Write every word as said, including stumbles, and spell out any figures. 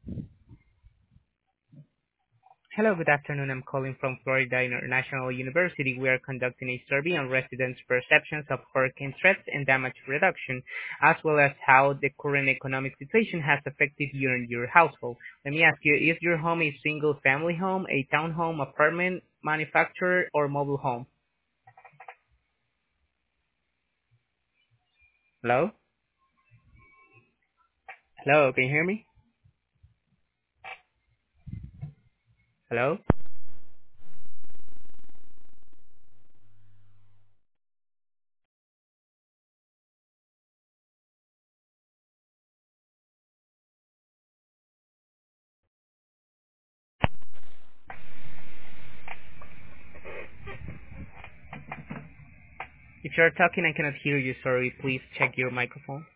Hello, good afternoon. I'm calling from Florida International University. We are conducting a survey on residents' perceptions of hurricane threats and damage reduction, as well as how the current economic situation has affected you and your household. Let me ask you, is your home a single-family home, a townhome, apartment, manufacturer, or mobile home? Hello? Hello, can you hear me? Hello? If you're talking, I cannot hear you. Sorry, please check your microphone.